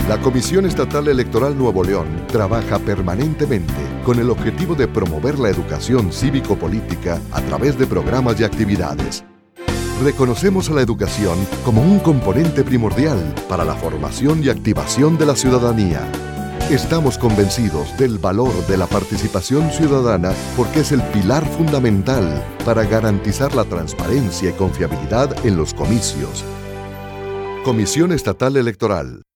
La Comisión Estatal Electoral Nuevo León trabaja permanentemente con el objetivo de promover la educación cívico-política a través de programas y actividades. Reconocemos a la educación como un componente primordial para la formación y activación de la ciudadanía. Estamos convencidos del valor de la participación ciudadana porque es el pilar fundamental para garantizar la transparencia y confiabilidad en los comicios. Comisión Estatal Electoral.